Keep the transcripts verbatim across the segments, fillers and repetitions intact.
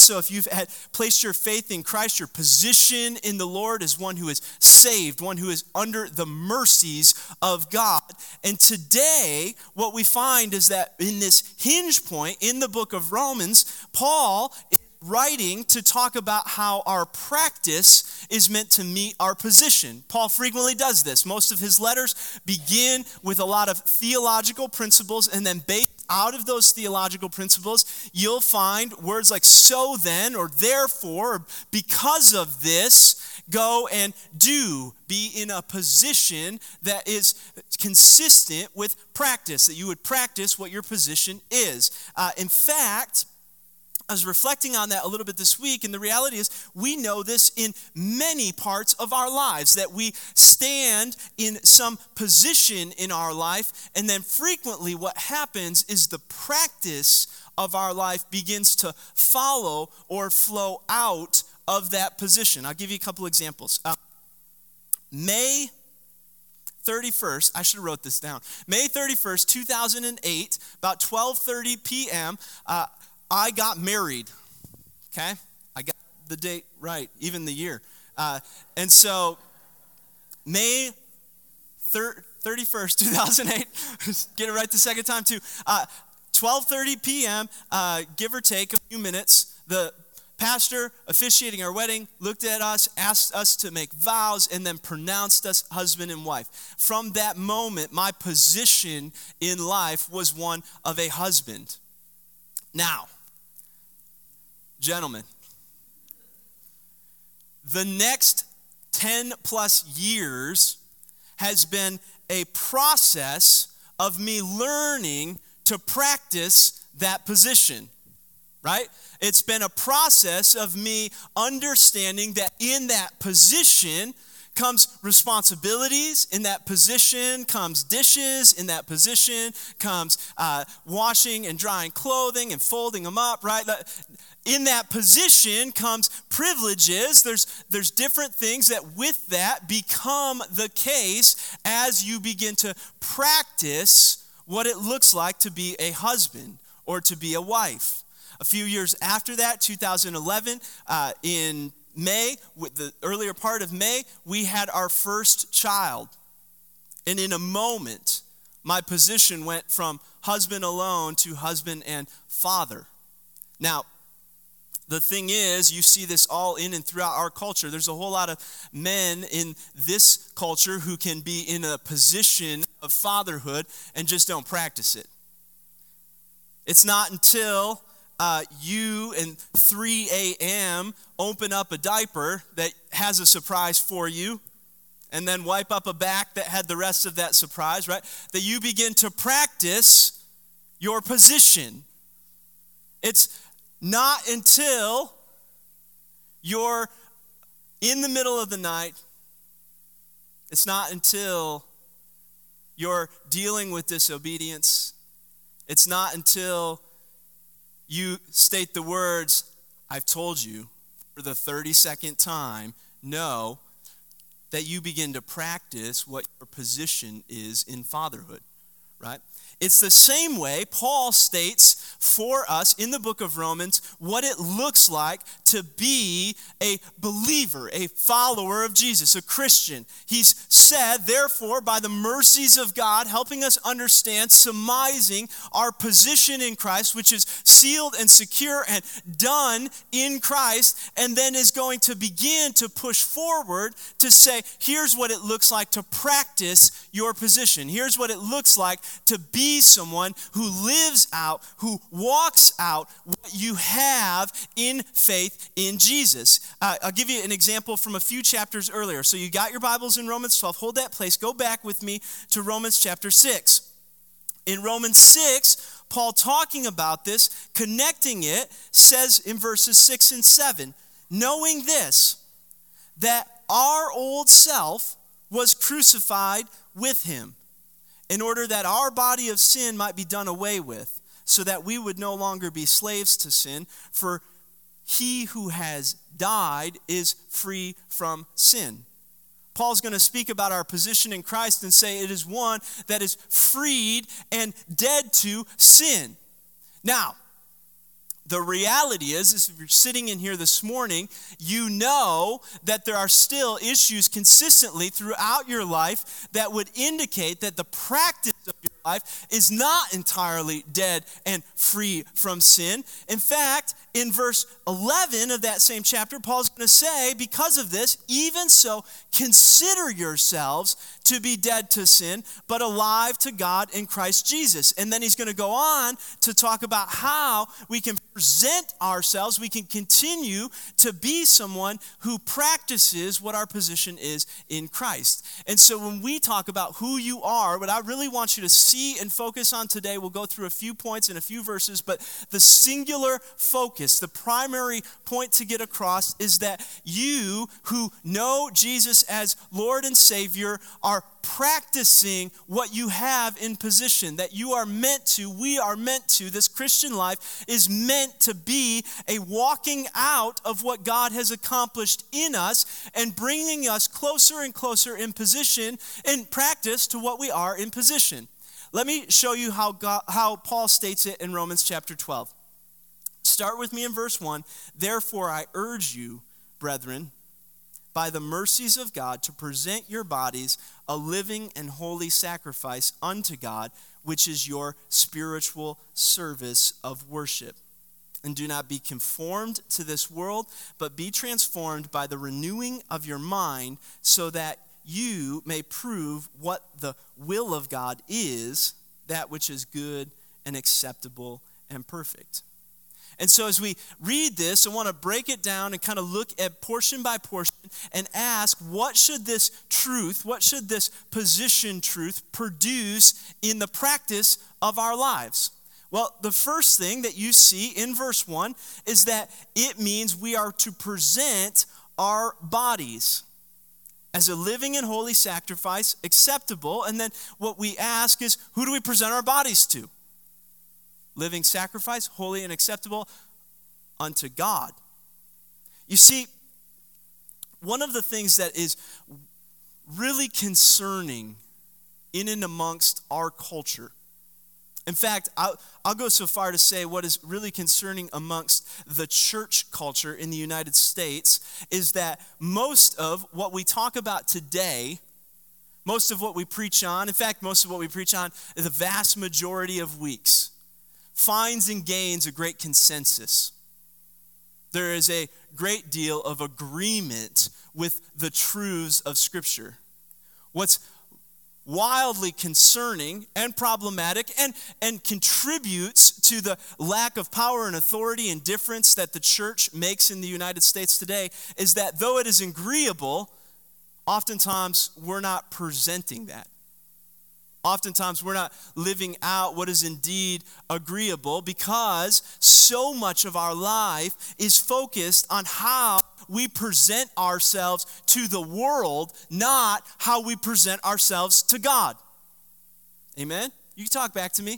So if you've had placed your faith in Christ, your position in the Lord is one who is saved, one who is under the mercies of God. And today, what we find is that in this hinge point in the book of Romans, Paul is writing to talk about how our practice is meant to meet our position. Paul frequently does this. Most of his letters begin with a lot of theological principles, and then based out of those theological principles, you'll find words like so then, or therefore, or because of this, go and do. Be in a position that is consistent with practice, that you would practice what your position is. Uh, in fact, I was reflecting on that a little bit this week, and the reality is we know this in many parts of our lives, that we stand in some position in our life, and then frequently what happens is the practice of our life begins to follow or flow out of that position. I'll give you a couple examples. Uh, May thirty-first, I should have wrote this down. May thirty-first, two thousand eight, about twelve thirty p.m., uh, I got married, okay? I got the date right, even the year. Uh, and so, May thirty-first, two thousand eight, get it right the second time too, uh, twelve thirty p.m., uh, give or take a few minutes, the pastor officiating our wedding looked at us, asked us to make vows, and then pronounced us husband and wife. From that moment, my position in life was one of a husband. Now, gentlemen, the next ten plus years has been a process of me learning to practice that position, right? It's been a process of me understanding that in that position comes responsibilities, in that position comes dishes, in that position comes uh, washing and drying clothing and folding them up, right? In that position comes privileges. There's, there's different things that with that become the case as you begin to practice what it looks like to be a husband or to be a wife. A few years after that, two thousand eleven, uh, in May, with the earlier part of May, we had our first child. And in a moment, my position went from husband alone to husband and father. Now, the thing is, you see this all in and throughout our culture. There's a whole lot of men in this culture who can be in a position of fatherhood and just don't practice it. It's not until Uh, you and three a.m. open up a diaper that has a surprise for you, and then wipe up a back that had the rest of that surprise, right? That you begin to practice your position. It's not until you're in the middle of the night, it's not until you're dealing with disobedience, it's not until you state the words, I've told you, for the thirty-second time, no, that you begin to practice what your position is in fatherhood, right? It's the same way Paul states for us in the book of Romans what it looks like to be a believer, a follower of Jesus, a Christian. He's said, therefore, by the mercies of God, helping us understand, surmising our position in Christ, which is sealed and secure and done in Christ, and then is going to begin to push forward to say, here's what it looks like to practice your position. Here's what it looks like to be someone who lives out, who walks out what you have in faith in Jesus. Uh, I'll give you an example from a few chapters earlier. So you got your Bibles in Romans twelve. Hold that place. Go back with me to Romans chapter six. In Romans six, Paul talking about this, connecting it, says in verses six and seven, knowing this, that our old self was crucified with him, in order that our body of sin might be done away with, so that we would no longer be slaves to sin, for he who has died is free from sin. Paul's going to speak about our position in Christ and say it is one that is freed and dead to sin. Now, The reality is, is if you're sitting in here this morning, you know that there are still issues consistently throughout your life that would indicate that the practice of your life is not entirely dead and free from sin. In fact, in verse eleven of that same chapter, Paul's going to say, because of this, even so, consider yourselves to be dead to sin, but alive to God in Christ Jesus. And then he's going to go on to talk about how we can present ourselves, we can continue to be someone who practices what our position is in Christ. And so when we talk about who you are, what I really want you to see and focus on today, we'll go through a few points and a few verses, but the singular focus, the primary point to get across is that you who know Jesus as Lord and Savior are practicing what you have in position, that you are meant to, we are meant to, this Christian life is meant to be a walking out of what God has accomplished in us and bringing us closer and closer in position, in practice, to what we are in position. Let me show you how God, how Paul states it in Romans chapter twelve. Start with me in verse one. Therefore, I urge you, brethren, by the mercies of God, to present your bodies a living and holy sacrifice unto God, which is your spiritual service of worship. And do not be conformed to this world, but be transformed by the renewing of your mind, so that you may prove what the will of God is, that which is good and acceptable and perfect. And so as we read this, I want to break it down and kind of look at portion by portion and ask, what should this truth, what should this position truth produce in the practice of our lives? Well, the first thing that you see in verse one is that it means we are to present our bodies as a living and holy sacrifice, acceptable. And then what we ask is, who do we present our bodies to? Living sacrifice, holy and acceptable unto God. You see, one of the things that is really concerning in and amongst our culture, in fact, I'll, I'll go so far to say what is really concerning amongst the church culture in the United States is that most of what we talk about today, most of what we preach on, in fact, most of what we preach on, the vast majority of weeks, finds and gains a great consensus. There is a great deal of agreement with the truths of Scripture. What's wildly concerning and problematic and, and contributes to the lack of power and authority and difference that the church makes in the United States today is that though it is agreeable, oftentimes we're not presenting that. Oftentimes we're not living out what is indeed agreeable because so much of our life is focused on how we present ourselves to the world, not how we present ourselves to God. Amen? You can talk back to me.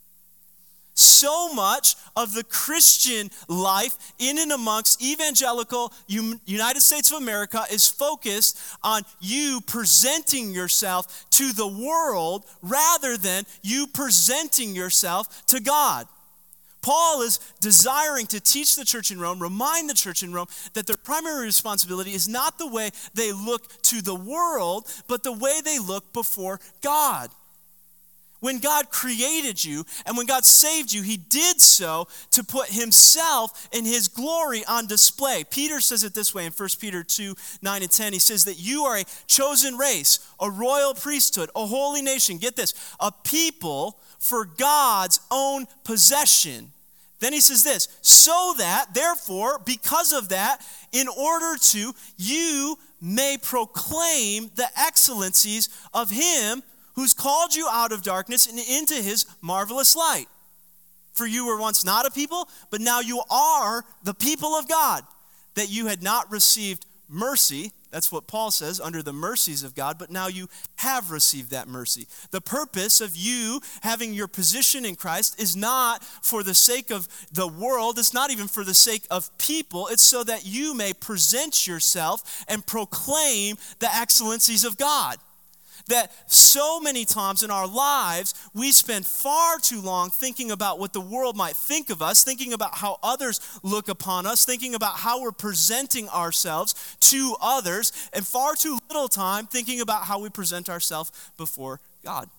So much of the Christian life in and amongst evangelical United States of America is focused on you presenting yourself to the world rather than you presenting yourself to God. Paul is desiring to teach the church in Rome, remind the church in Rome that their primary responsibility is not the way they look to the world, but the way they look before God. When God created you and when God saved you, he did so to put himself and his glory on display. Peter says it this way in First Peter two, nine and ten. He says that you are a chosen race, a royal priesthood, a holy nation. Get this, a people for God's own possession. Then he says this, so that, therefore, because of that, in order to, you may proclaim the excellencies of him who's called you out of darkness and into his marvelous light. For you were once not a people, but now you are the people of God, that you had not received mercy. That's what Paul says, under the mercies of God, but now you have received that mercy. The purpose of you having your position in Christ is not for the sake of the world. It's not even for the sake of people. It's so that you may present yourself and proclaim the excellencies of God. That so many times in our lives, we spend far too long thinking about what the world might think of us, thinking about how others look upon us, thinking about how we're presenting ourselves to others, and far too little time thinking about how we present ourselves before God.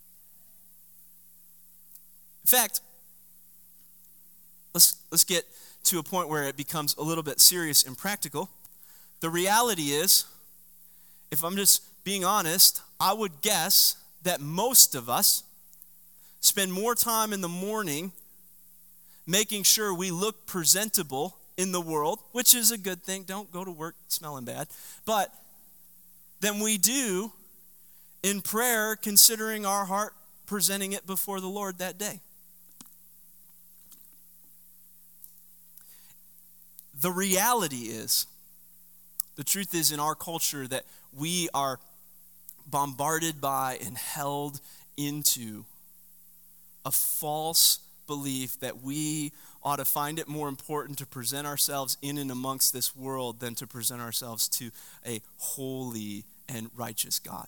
In fact, let's, let's get to a point where it becomes a little bit serious and practical. The reality is, if I'm just being honest, I would guess that most of us spend more time in the morning making sure we look presentable in the world, which is a good thing. Don't go to work smelling bad. But than we do in prayer, considering our heart, presenting it before the Lord that day. The reality is, the truth is in our culture that we are bombarded by and held into a false belief that we ought to find it more important to present ourselves in and amongst this world than to present ourselves to a holy and righteous God.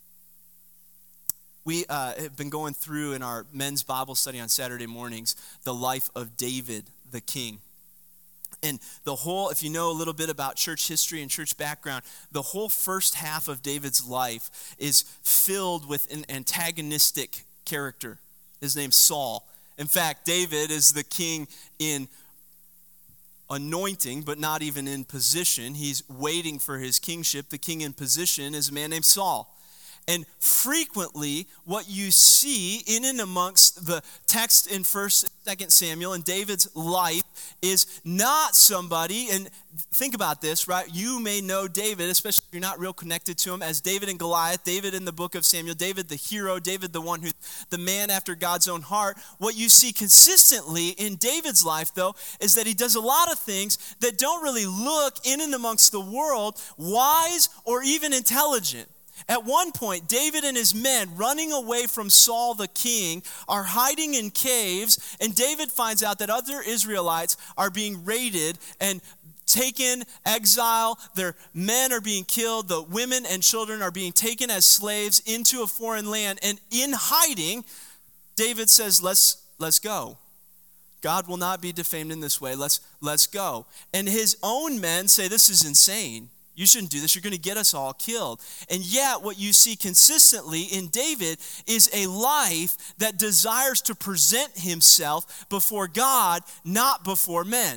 We uh, have been going through in our men's Bible study on Saturday mornings the life of David, the king. And the whole, if you know a little bit about church history and church background, the whole first half of David's life is filled with an antagonistic character. His name's Saul. In fact, David is the king in anointing, but not even in position. He's waiting for his kingship. The king in position is a man named Saul. And frequently, what you see in and amongst the text in First and Second Samuel and David's life is not somebody, and think about this, right? You may know David, especially if you're not real connected to him, as David and Goliath, David in the book of Samuel, David the hero, David the one who's the man after God's own heart. What you see consistently in David's life, though, is that he does a lot of things that don't really look in and amongst the world wise or even intelligent. At one point, David and his men, running away from Saul the king, are hiding in caves, and David finds out that other Israelites are being raided and taken, exile. Their men are being killed. The women and children are being taken as slaves into a foreign land. And in hiding, David says, let's, let's go. God will not be defamed in this way. Let's, let's go. And his own men say, this is insane. You shouldn't do this. You're going to get us all killed. And yet what you see consistently in David is a life that desires to present himself before God, not before men.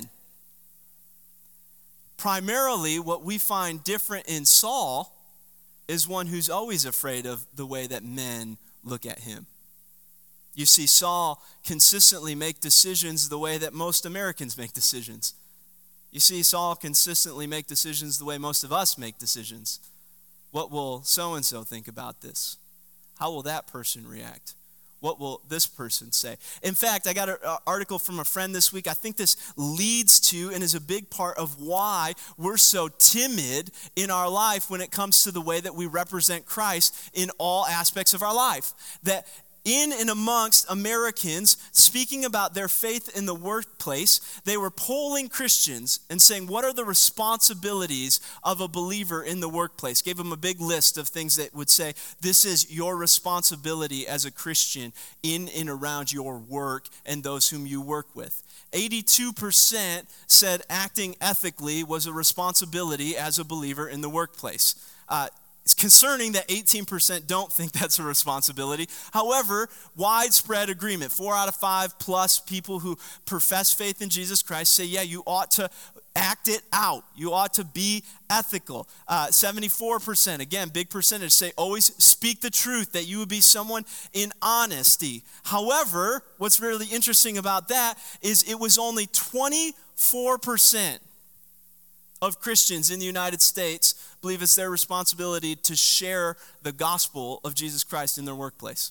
Primarily, what we find different in Saul is one who's always afraid of the way that men look at him. You see Saul consistently make decisions the way that most Americans make decisions. You see Saul consistently make decisions the way most of us make decisions. What will so-and-so think about this? How will that person react? What will this person say? In fact, I got an article from a friend this week. I think this leads to and is a big part of why we're so timid in our life when it comes to the way that we represent Christ in all aspects of our life. That in and amongst Americans speaking about their faith in the workplace, they were polling Christians and saying, what are the responsibilities of a believer in the workplace? Gave them a big list of things that would say, this is your responsibility as a Christian in and around your work and those whom you work with. eighty-two percent said acting ethically was a responsibility as a believer in the workplace. Uh, It's concerning that eighteen percent don't think that's a responsibility. However, widespread agreement. Four out of five plus people who profess faith in Jesus Christ say, yeah, you ought to act it out. You ought to be ethical. Uh, seventy-four percent, again, big percentage, say always speak the truth, that you would be someone in honesty. However, what's really interesting about that is it was only twenty-four percent of Christians in the United States believe it's their responsibility to share the gospel of Jesus Christ in their workplace.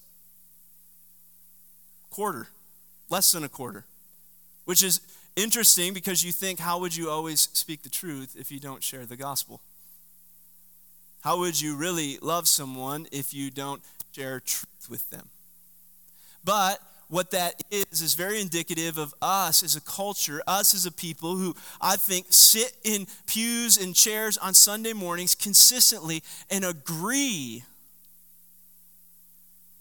Quarter, less than a quarter, which is interesting because you think, how would you always speak the truth if you don't share the gospel? How would you really love someone if you don't share truth with them? But what that is, is very indicative of us as a culture, us as a people who I think sit in pews and chairs on Sunday mornings consistently and agree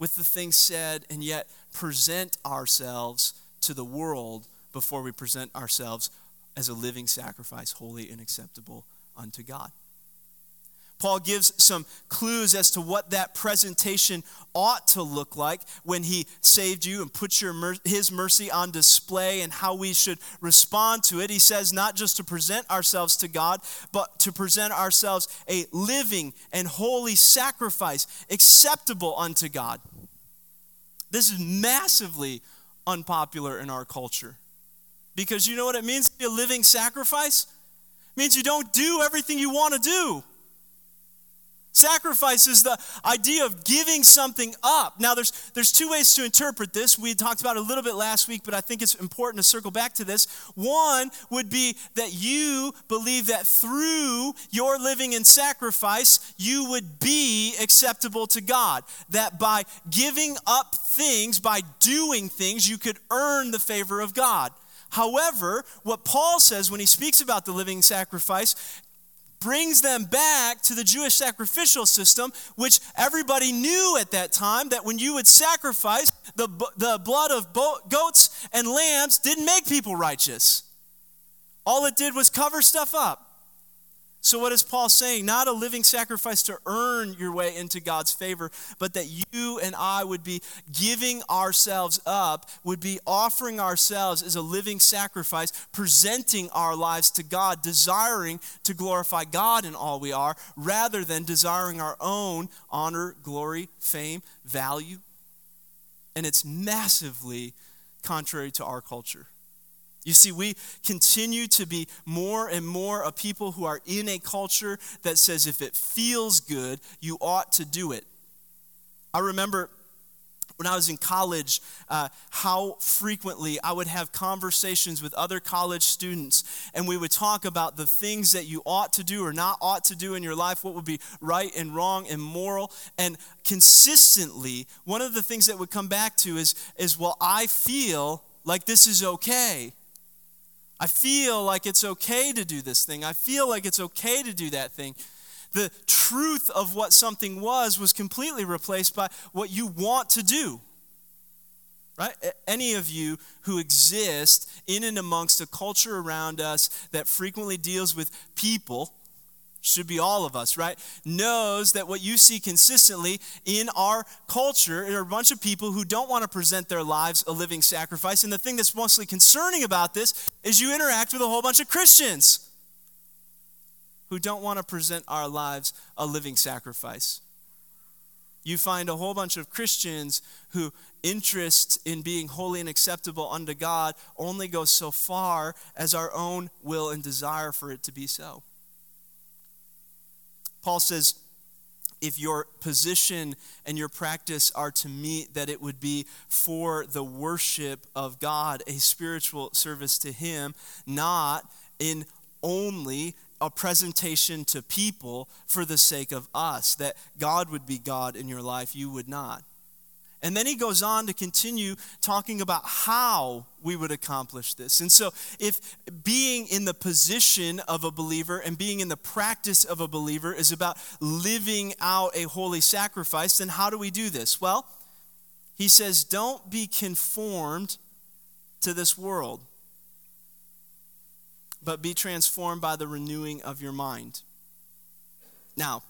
with the things said and yet present ourselves to the world before we present ourselves as a living sacrifice, holy and acceptable unto God. Paul gives some clues as to what that presentation ought to look like when he saved you and put your mer- his mercy on display and how we should respond to it. He says not just to present ourselves to God, but to present ourselves a living and holy sacrifice acceptable unto God. This is massively unpopular in our culture because you know what it means to be a living sacrifice? It means you don't do everything you want to do. Sacrifice is the idea of giving something up. Now, there's there's two ways to interpret this. We talked about it a little bit last week, but I think it's important to circle back to this. One would be that you believe that through your living in sacrifice, you would be acceptable to God. That by giving up things, by doing things, you could earn the favor of God. However, what Paul says when he speaks about the living sacrifice brings them back to the Jewish sacrificial system, which everybody knew at that time that when you would sacrifice, the, the blood of bo- goats and lambs didn't make people righteous. All it did was cover stuff up. So what is Paul saying? Not a living sacrifice to earn your way into God's favor, but that you and I would be giving ourselves up, would be offering ourselves as a living sacrifice, presenting our lives to God, desiring to glorify God in all we are, rather than desiring our own honor, glory, fame, value. And it's massively contrary to our culture. You see, we continue to be more and more a people who are in a culture that says if it feels good, you ought to do it. I remember when I was in college, uh, how frequently I would have conversations with other college students, and we would talk about the things that you ought to do or not ought to do in your life, what would be right and wrong and moral. And consistently, one of the things that would come back to is, is well, I feel like this is okay. I feel like it's okay to do this thing. I feel like it's okay to do that thing. The truth of what something was was completely replaced by what you want to do. Right? Any of you who exist in and amongst a culture around us that frequently deals with people, should be all of us, right, knows that what you see consistently in our culture are a bunch of people who don't want to present their lives a living sacrifice. And the thing that's mostly concerning about this is you interact with a whole bunch of Christians who don't want to present our lives a living sacrifice. You find a whole bunch of Christians who interest in being holy and acceptable unto God only goes so far as our own will and desire for it to be so. Paul says, if your position and your practice are to meet, that it would be for the worship of God, a spiritual service to Him, not in only a presentation to people for the sake of us, that God would be God in your life, you would not. And then he goes on to continue talking about how we would accomplish this. And so if being in the position of a believer and being in the practice of a believer is about living out a holy sacrifice, then how do we do this? Well, he says, don't be conformed to this world, but be transformed by the renewing of your mind. Now,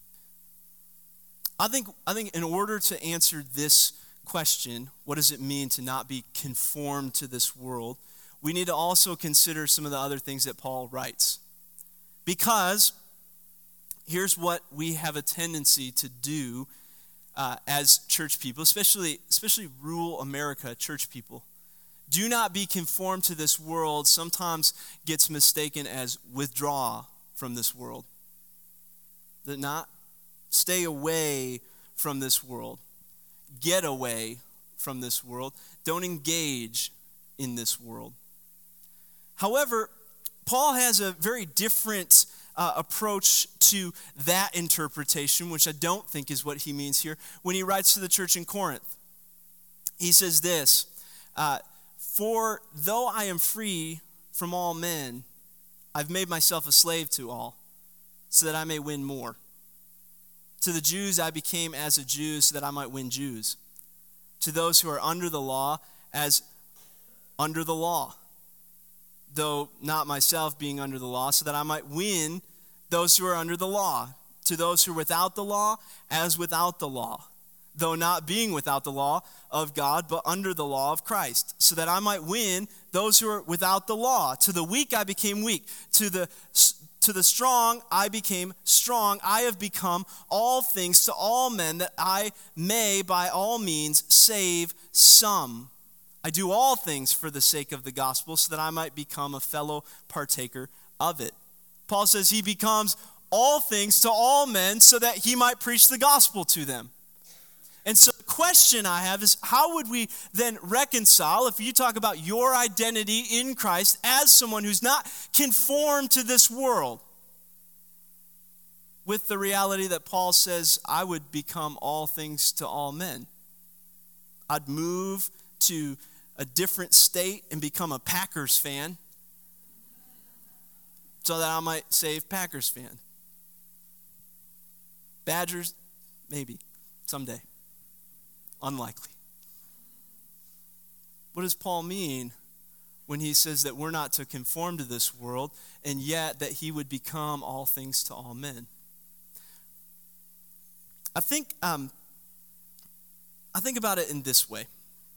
I think I think in order to answer this question, what does it mean to not be conformed to this world, we need to also consider some of the other things that Paul writes. Because here's what we have a tendency to do uh, as church people, especially, especially rural America church people. Do not be conformed to this world sometimes gets mistaken as withdraw from this world. That not stay away from this world. Get away from this world. Don't engage in this world. However, Paul has a very different uh, approach to that interpretation, which I don't think is what he means here, when he writes to the church in Corinth. He says this, uh, for though I am free from all men, I've made myself a slave to all, so that I may win more. To the Jews I became as a Jew so that I might win Jews. To those who are under the law, as under the law, though not myself being under the law, so that I might win those who are under the law. To those who are without the law, as without the law, though not being without the law of God, but under the law of Christ, so that I might win those who are without the law. To the weak I became weak. To the to the strong I became strong. I have become all things to all men, that I may by all means save some. I do all things for the sake of the gospel, so that I might become a fellow partaker of it. Paul says he becomes all things to all men so that he might preach the gospel to them. And so the question I have is, how would we then reconcile, if you talk about your identity in Christ as someone who's not conformed to this world, with the reality that Paul says, I would become all things to all men? I'd move to a different state and become a Packers fan so that I might save Packers fans. Badgers, maybe, someday. Unlikely. What does Paul mean when he says that we're not to conform to this world, and yet that he would become all things to all men? I think um, I think about it in this way.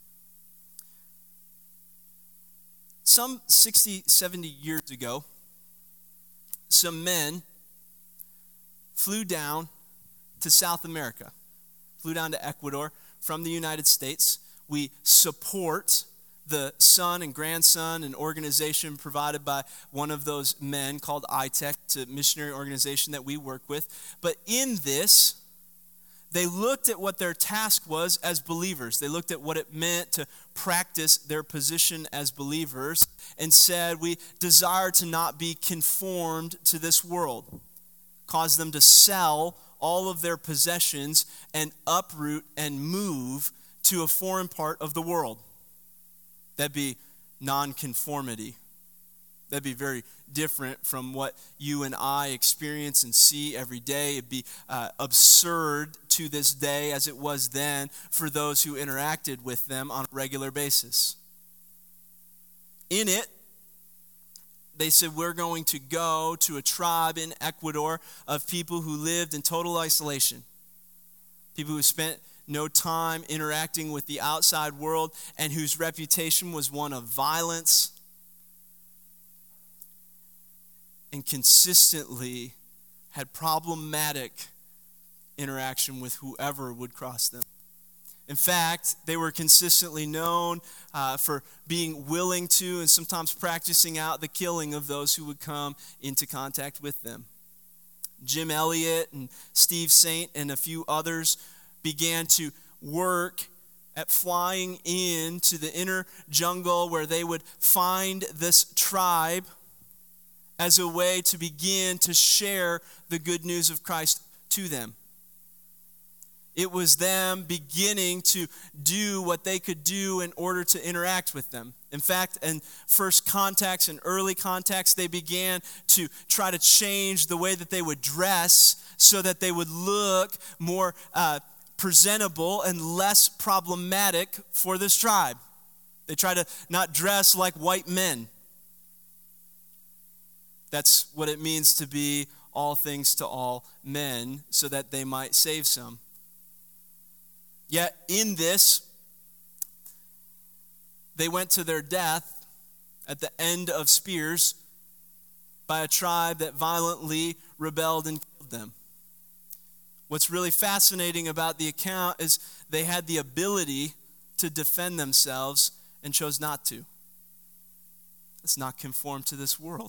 Some sixty, seventy years ago, some men flew down to South America, flew down to Ecuador from the United States. We support the son and grandson, an organization provided by one of those men called I T E C. It's a missionary organization that we work with. But in this, they looked at what their task was as believers. They looked at what it meant to practice their position as believers and said, we desire to not be conformed to this world. Cause them to sell all of their possessions and uproot and move to a foreign part of the world. That'd be nonconformity. That'd be very different from what you and I experience and see every day. It'd be uh, absurd to this day as it was then for those who interacted with them on a regular basis. In it, they said, we're going to go to a tribe in Ecuador of people who lived in total isolation. People who spent no time interacting with the outside world and whose reputation was one of violence and consistently had problematic interaction with whoever would cross them. In fact, they were consistently known uh, for being willing to and sometimes practicing out the killing of those who would come into contact with them. Jim Elliot and Steve Saint and a few others began to work at flying into the inner jungle where they would find this tribe as a way to begin to share the good news of Christ to them. It was them beginning to do what they could do in order to interact with them. In fact, in first contacts and early contacts, they began to try to change the way that they would dress so that they would look more uh, presentable and less problematic for this tribe. They tried to not dress like white men. That's what it means to be all things to all men, so that they might save some. Yet in this, they went to their death at the end of spears by a tribe that violently rebelled and killed them. What's really fascinating about the account is they had the ability to defend themselves and chose not to. Let's not conform to this world.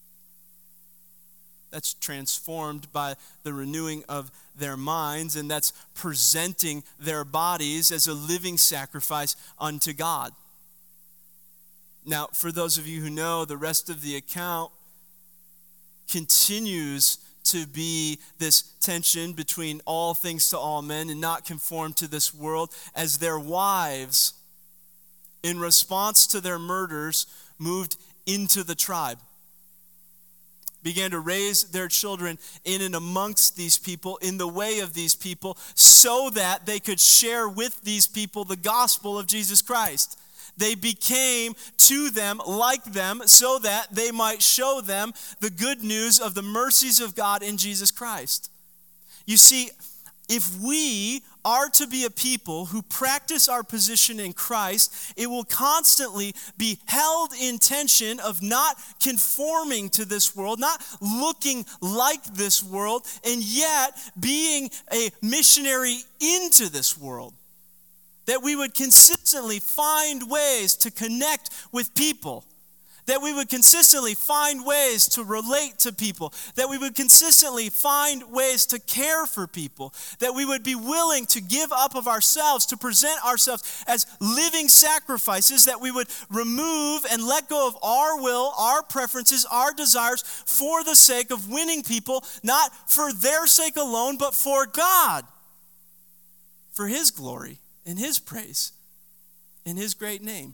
That's transformed by the renewing of their minds, and that's presenting their bodies as a living sacrifice unto God. Now, for those of you who know, the rest of the account continues to be this tension between all things to all men and not conform to this world, as their wives, in response to their murders, moved into the tribe. began to raise their children in and amongst these people, in the way of these people, so that they could share with these people the gospel of Jesus Christ. They became to them like them so that they might show them the good news of the mercies of God in Jesus Christ. You see, if we are to be a people who practice our position in Christ, it will constantly be held in tension of not conforming to this world, not looking like this world, and yet being a missionary into this world. That we would consistently find ways to connect with people. That we would consistently find ways to relate to people. That we would consistently find ways to care for people. That we would be willing to give up of ourselves, to present ourselves as living sacrifices. That we would remove and let go of our will, our preferences, our desires for the sake of winning people, not for their sake alone, but for God. For His glory, in His praise, in His great name.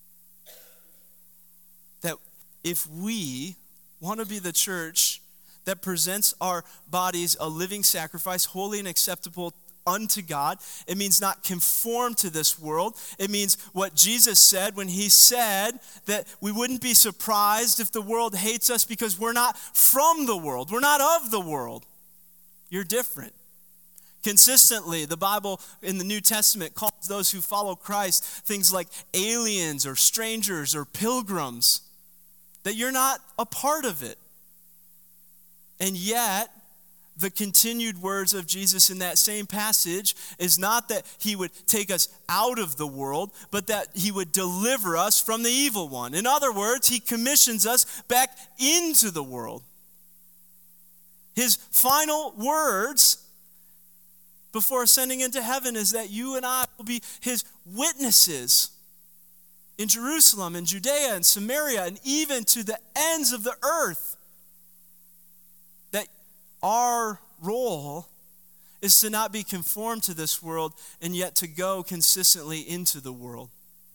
That if we want to be the church that presents our bodies a living sacrifice, holy and acceptable unto God, it means not conform to this world. It means what Jesus said when He said that we wouldn't be surprised if the world hates us because we're not from the world. We're not of the world. You're different. Consistently, the Bible in the New Testament calls those who follow Christ things like aliens or strangers or pilgrims. That you're not a part of it. And yet, the continued words of Jesus in that same passage is not that He would take us out of the world, but that He would deliver us from the evil one. In other words, He commissions us back into the world. His final words before ascending into heaven is that you and I will be His witnesses in Jerusalem, in Judea, and Samaria, and even to the ends of the earth. That our role is to not be conformed to this world, and yet to go consistently into the world.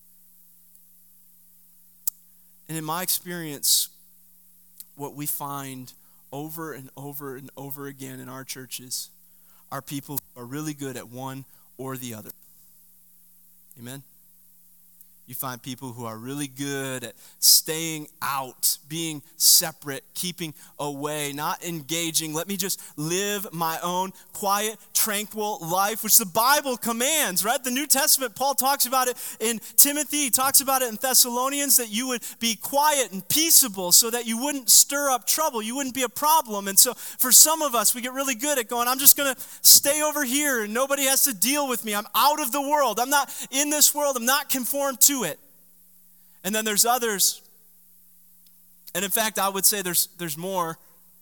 And in my experience, what we find over and over and over again in our churches are people who are really good at one or the other. Amen? You find people who are really good at staying out, being separate, keeping away, not engaging. Let me just live my own quiet, tranquil life, which the Bible commands, right? The New Testament, Paul talks about it in Timothy. He talks about it in Thessalonians, that you would be quiet and peaceable so that you wouldn't stir up trouble. You wouldn't be a problem. And so for some of us, we get really good at going, I'm just going to stay over here and nobody has to deal with me. I'm out of the world. I'm not in this world. I'm not conformed to it. And then there's others, and in fact, I would say there's there's more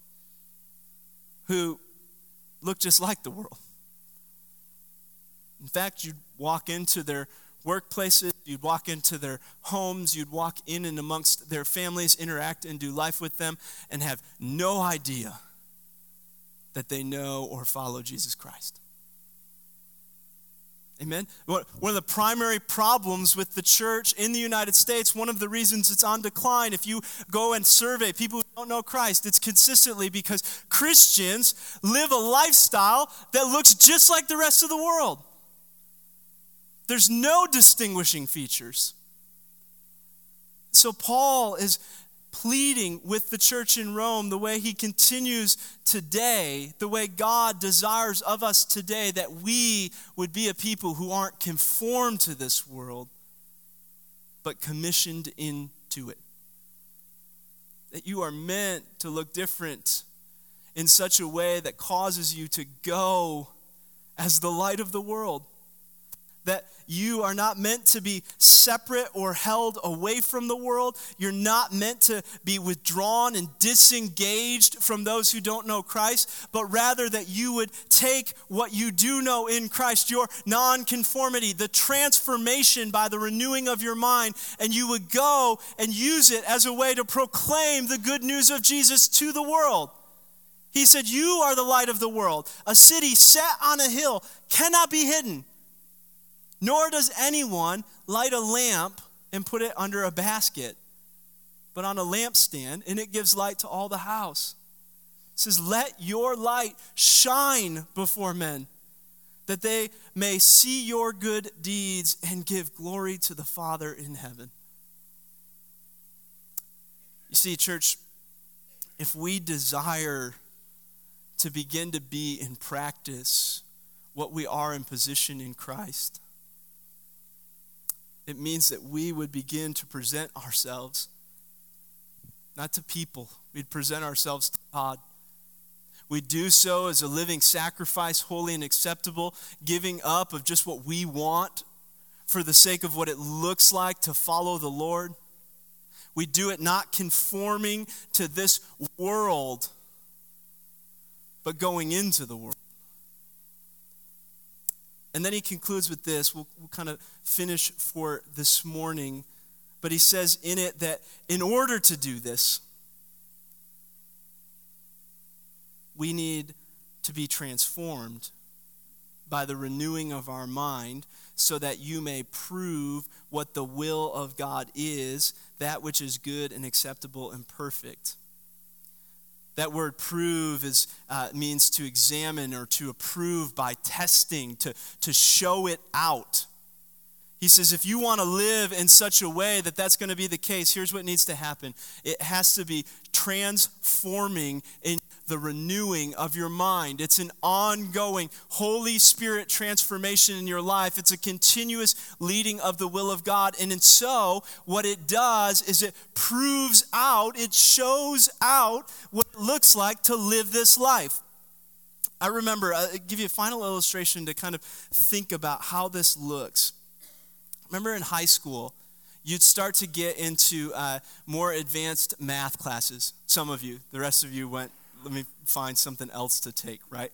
who look just like the world. In fact, you'd walk into their workplaces, you'd walk into their homes, you'd walk in and amongst their families, interact and do life with them, and have no idea that they know or follow Jesus Christ. Amen? One of the primary problems with the church in the United States, one of the reasons it's on decline, if you go and survey people who don't know Christ, it's consistently because Christians live a lifestyle that looks just like the rest of the world. There's no distinguishing features. So Paul is pleading with the church in Rome the way he continues today, the way God desires of us today, that we would be a people who aren't conformed to this world, but commissioned into it. That you are meant to look different in such a way that causes you to go as the light of the world. That you are not meant to be separate or held away from the world. You're not meant to be withdrawn and disengaged from those who don't know Christ, but rather that you would take what you do know in Christ, your nonconformity, the transformation by the renewing of your mind, and you would go and use it as a way to proclaim the good news of Jesus to the world. He said, you are the light of the world. A city set on a hill cannot be hidden. Nor does anyone light a lamp and put it under a basket, but on a lampstand, and it gives light to all the house. It says, let your light shine before men, that they may see your good deeds and give glory to the Father in heaven. You see, church, if we desire to begin to be in practice what we are in position in Christ, it means that we would begin to present ourselves, not to people, we'd present ourselves to God. We do so as a living sacrifice, holy and acceptable, giving up of just what we want for the sake of what it looks like to follow the Lord. We do it not conforming to this world, but going into the world. And then he concludes with this. We'll, we'll kind of finish for this morning. But he says in it that in order to do this, we need to be transformed by the renewing of our mind, so that you may prove what the will of God is, that which is good and acceptable and perfect. That word prove is uh, means to examine or to approve by testing, to, to show it out. He says if you want to live in such a way that that's going to be the case, here's what needs to happen. It has to be transforming in the renewing of your mind. It's an ongoing Holy Spirit transformation in your life. It's a continuous leading of the will of God. And, and so what it does is it proves out, it shows out what it looks like to live this life. I remember, I'll give you a final illustration to kind of think about how this looks. Remember in high school, you'd start to get into uh, more advanced math classes. Some of you, the rest of you went, let me find something else to take, right?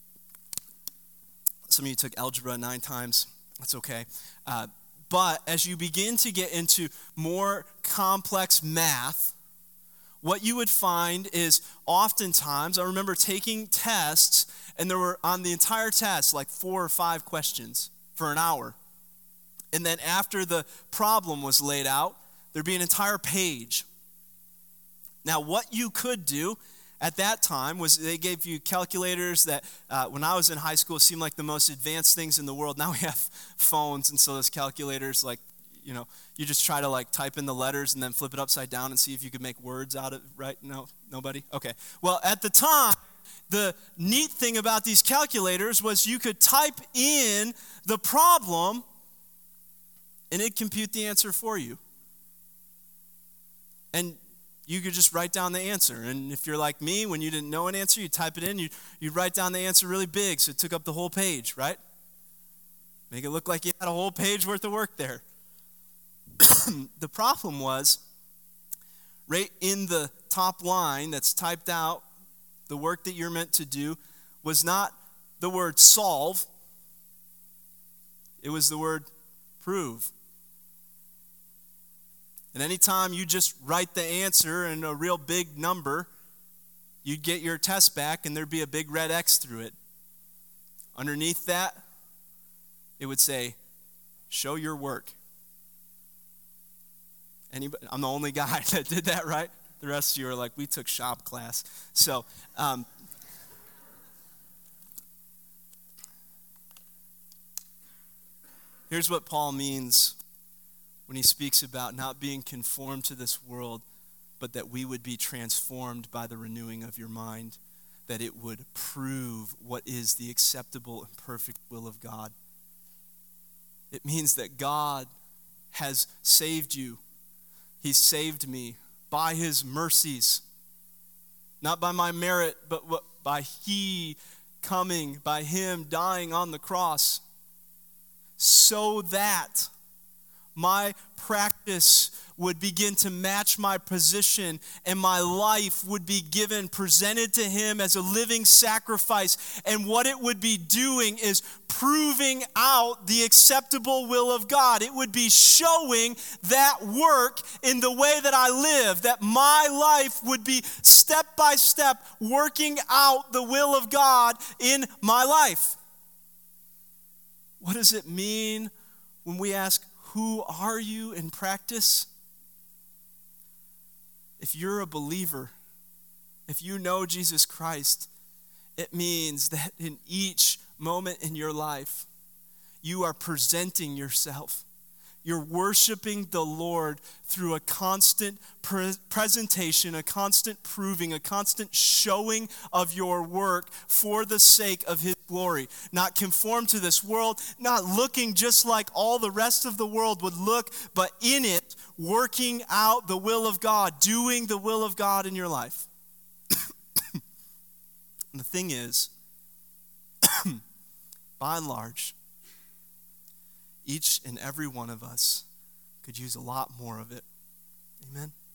Some of you took algebra nine times. That's okay. Uh, but as you begin to get into more complex math, what you would find is oftentimes, I remember taking tests, and there were on the entire test like four or five questions for an hour. And then after the problem was laid out, there'd be an entire page. Now, what you could do at that time was they gave you calculators that uh, when I was in high school seemed like the most advanced things in the world. Now we have phones, and so those calculators, like, you know, you just try to like type in the letters and then flip it upside down and see if you could make words out of it, right? No, nobody? Okay. Well, at the time, the neat thing about these calculators was you could type in the problem and it'd compute the answer for you. And you could just write down the answer. And if you're like me, when you didn't know an answer, you type it in, you you write down the answer really big so it took up the whole page, right? Make it look like you had a whole page worth of work there. The problem was, right in the top line that's typed out, the work that you're meant to do was not the word solve. It was the word prove. And anytime you just write the answer in a real big number, you'd get your test back and there'd be a big red X through it. Underneath that, it would say, show your work. Anybody? I'm the only guy that did that, right? The rest of you are like, we took shop class. So, um, here's what Paul means when he speaks about not being conformed to this world, but that we would be transformed by the renewing of your mind, that it would prove what is the acceptable and perfect will of God. It means that God has saved you. He's saved me by his mercies, not by my merit, but by he coming, by him dying on the cross, so that my practice would begin to match my position, and my life would be given, presented to him as a living sacrifice. And what it would be doing is proving out the acceptable will of God. It would be showing that work in the way that I live, that my life would be step by step working out the will of God in my life. What does it mean when we ask, who are you in practice? If you're a believer, if you know Jesus Christ, it means that in each moment in your life, you are presenting yourself. You're worshiping the Lord through a constant pre- presentation, a constant proving, a constant showing of your work for the sake of His glory. Not conform to this world, not looking just like all the rest of the world would look, but in it, working out the will of God, doing the will of God in your life. And the thing is, by and large, each and every one of us could use a lot more of it. Amen.